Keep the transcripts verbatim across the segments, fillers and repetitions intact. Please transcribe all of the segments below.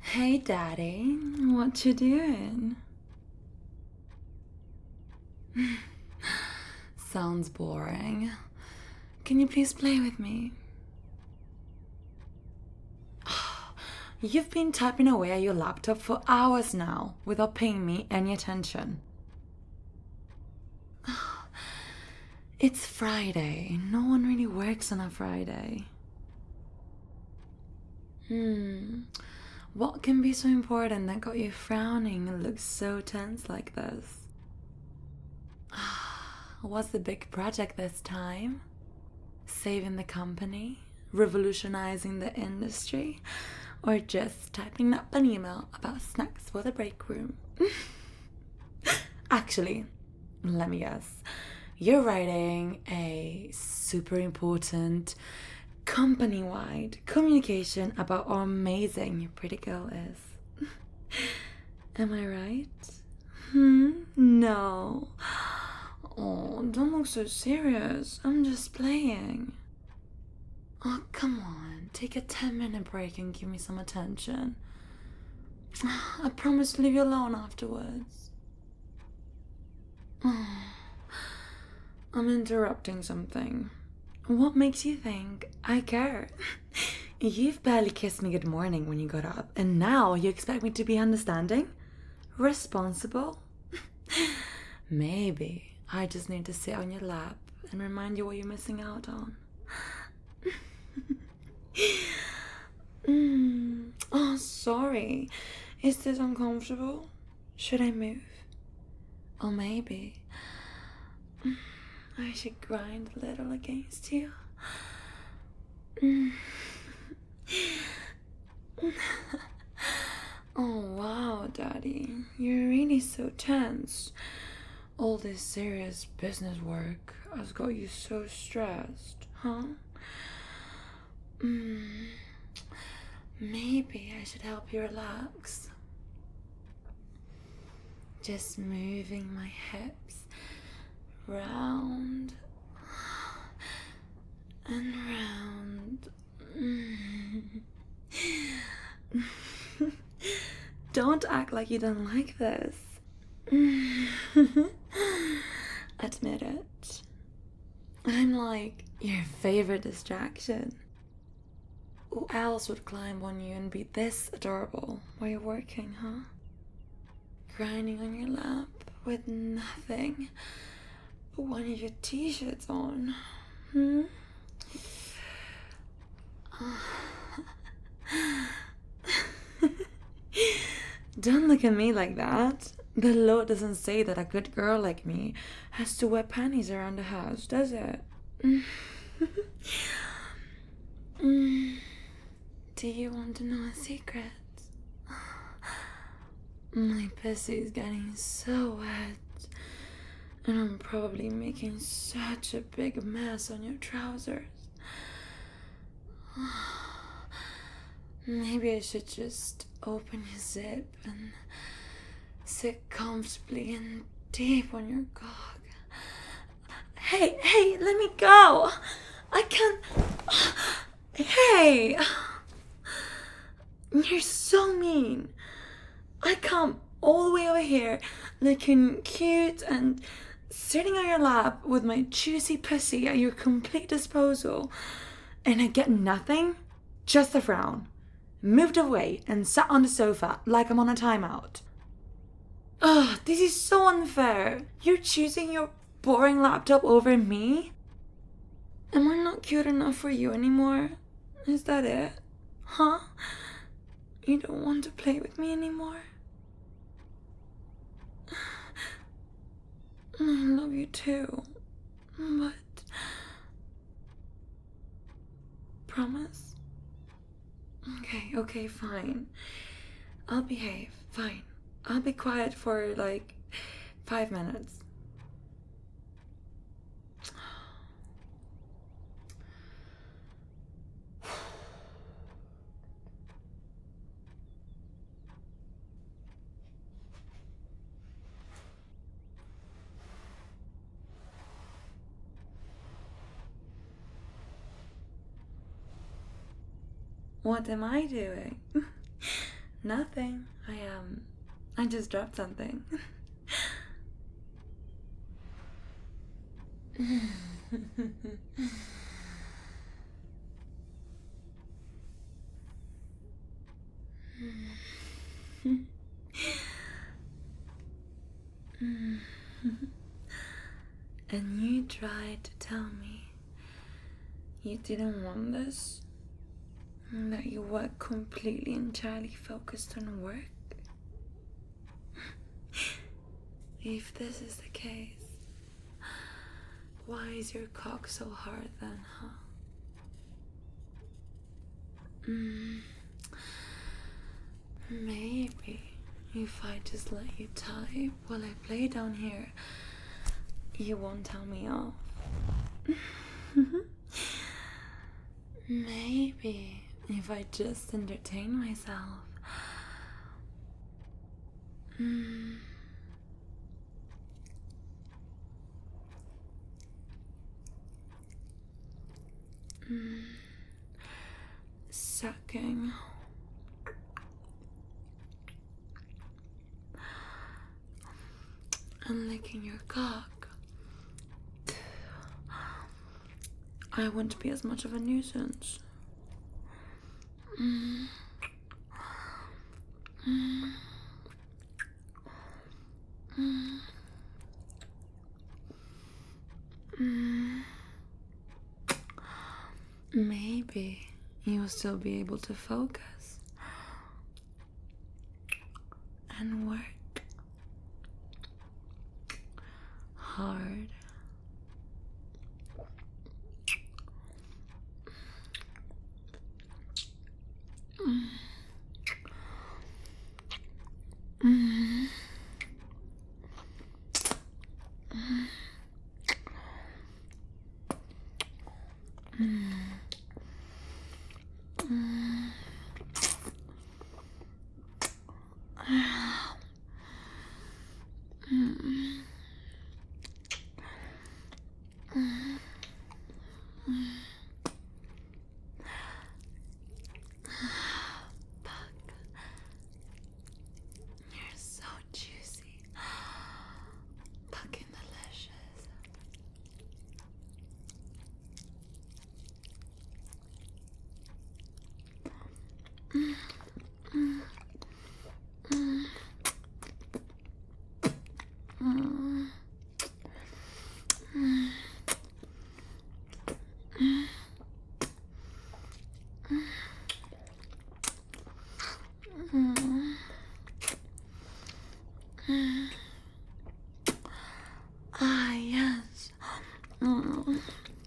Hey, Daddy, what you doing? Sounds boring. Can you please play with me? You've been typing away at your laptop for hours now without paying me any attention. It's Friday. No one really works on a Friday. Hmm. What can be so important that got you frowning and look so tense like this? What's the big project this time? Saving the company? Revolutionizing the industry? Or just typing up an email about snacks for the break room? Actually, let me guess. You're writing a super important company-wide communication about how amazing your pretty girl is. Am I right? Hmm? No. Oh, don't look so serious. I'm just playing. Oh, come on. Take a ten minute break and give me some attention. I promise to leave you alone afterwards. Oh, I'm interrupting something. What makes you think I care? You've barely kissed me good morning when you got up, and now you expect me to be understanding? Responsible? Maybe I just need to sit on your lap and remind you what you're missing out on. mm. Oh, sorry. Is this uncomfortable? Should I move? Or maybe I should grind a little against you. Oh, wow, Daddy. You're really so tense. All this serious business work has got you so stressed, huh? Mm, maybe I should help you relax. Just moving my hips round and round. Mm. Don't act like you don't like this. Admit it. I'm like your favorite distraction. Who else would climb on you and be this adorable while you're working, huh? Grinding on your lap with nothing but one of your t-shirts on. Hmm? Don't look at me like that. The law doesn't say that a good girl like me has to wear panties around the house, does it? Do you want to know a secret? My pussy's getting so wet, and I'm probably making such a big mess on your trousers. Maybe I should just open your zip and sit comfortably and deep on your cock. Hey, hey, let me go! I can't. Hey! You're so mean. I come all the way over here looking cute and sitting on your lap with my juicy pussy at your complete disposal, and I get nothing? Just a frown. Moved away and sat on the sofa like I'm on a timeout. Ugh, this is so unfair. You're choosing your boring laptop over me? Am I not cute enough for you anymore? Is that it? Huh? You don't want to play with me anymore? I love you too, but... Promise? Okay, okay, fine. I'll behave, fine. I'll be quiet for like five minutes. What am I doing? Nothing. I, um, I just dropped something. And you tried to tell me you didn't want this? That you were completely entirely focused on work? If this is the case, why is your cock so hard then, huh? Mm, maybe if I just let you type while I play down here, you won't tell me off. Maybe if I just entertain myself. Mm. Mm. Sucking. And licking your cock. I wouldn't be as much of a nuisance. Mm. Mm. Mm. Mm. Maybe you'll still be able to focus and work hard. Mm. Mm. Mm. Mm. Mm. Mm. Mm. Fuck. You're so juicy. Fucking delicious. Mm. Mm. Mm. Mm. Mm. Mm. Mm. Ah, yes. Mm.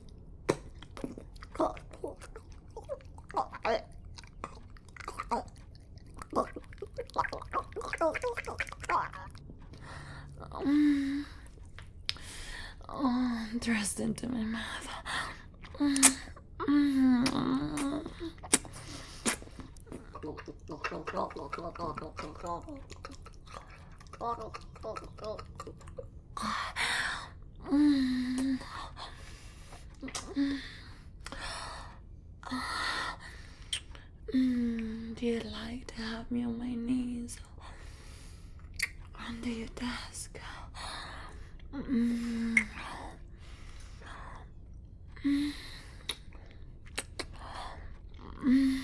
Mm. Oh, thrust into my mouth. Mm. Mm. Mm. Mm. Do you like to have me on my knees under your desk? Mm. Mm. Mm.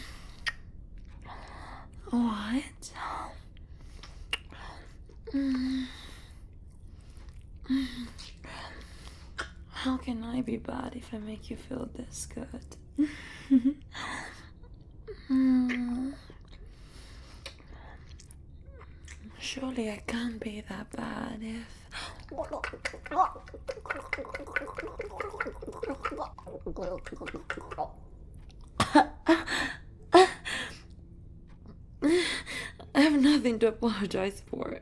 What? Mm. Mm. How can I be bad if I make you feel this good? Mm. Surely I can't be that bad if... I have nothing to apologize for.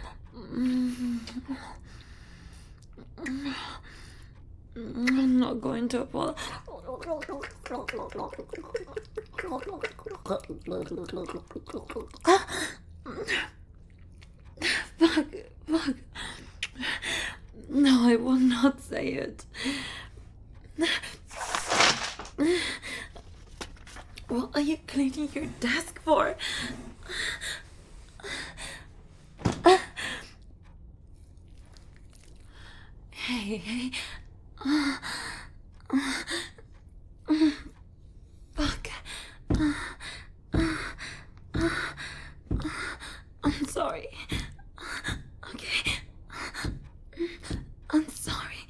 I'm not going to apologize. Fuck, fuck. No, I will not say it. What are you cleaning your desk for? Hey, hey. Uh, uh, uh, fuck. Uh, uh, uh, uh, I'm sorry. Okay. I'm sorry.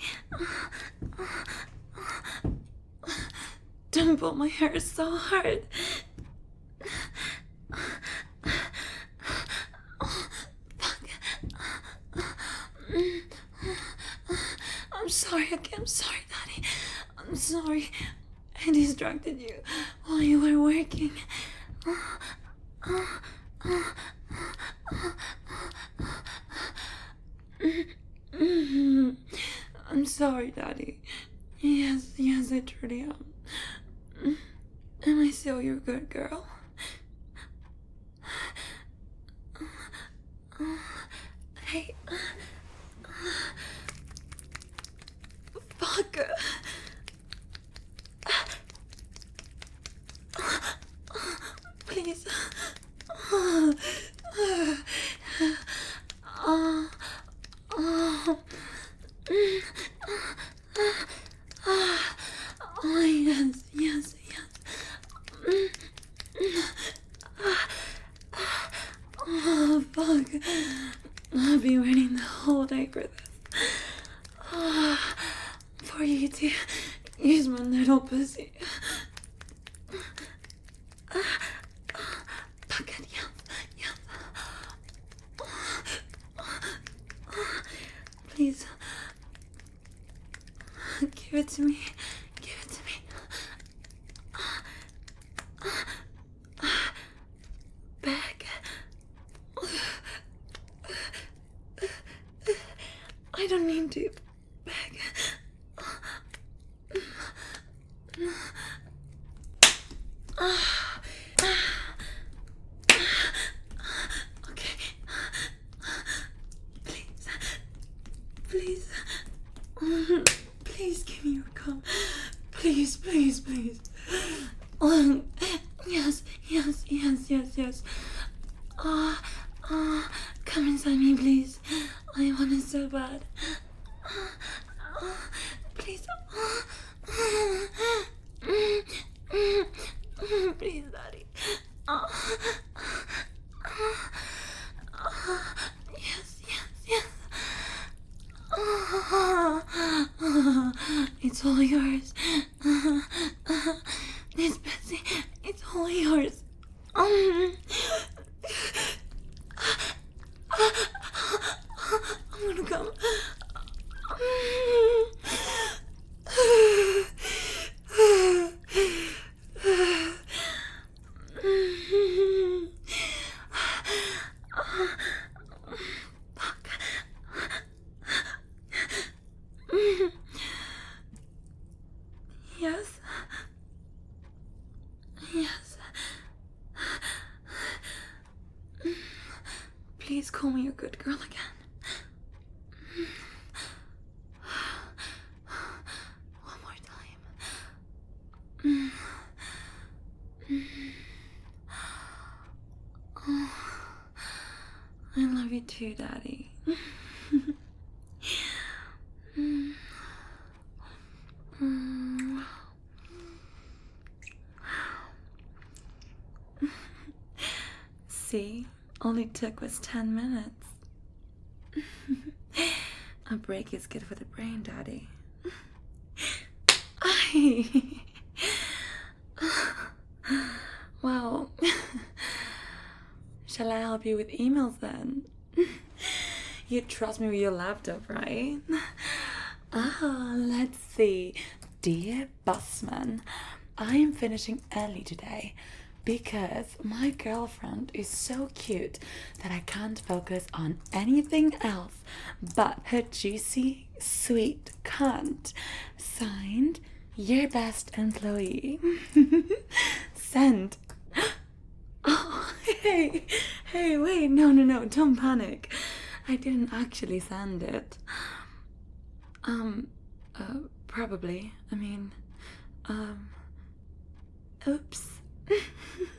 Don't pull my hair so hard. I'm sorry, okay, I'm sorry, Daddy. I'm sorry. I distracted you while you were working. I'm sorry, Daddy. Yes, yes, I truly am. Am I still your good girl? Hey. Fuck. Please. Oh, oh, oh, yes, yes, yes. Oh, fuck. I've been waiting the whole day for this. Oh, for you to use my little pussy. Fuck it, yes, yes. Please. Give it to me. Give it to me. Back. I don't need to beg. Okay. Please. Please. Please give me your cum. Please, please, please. Um, yes, yes, yes, yes, yes. Ah, uh, ah, uh, come inside me, please. I want it so bad. Uh, uh, please. Uh, please, Daddy. Uh, uh, uh, yes, yes, yes. Uh, uh, it's all yours. Uh, uh, this Betsy, it's all yours. Um, I'm gonna come. Yes. Yes. Please call me a good girl again. One more time. Oh, I love you too, Daddy. See, all it took was ten minutes. A break is good for the brain, Daddy. Ay. Well, shall I help you with emails then? You trust me with your laptop, right? Ah, let's see. Dear Bossman, I am finishing early today because my girlfriend is so cute that I can't focus on anything else but her juicy, sweet cunt. Signed, your best employee. Send. Oh, hey, hey, wait, no, no, no, don't panic. I didn't actually send it. Um, uh, probably. I mean, um, oops.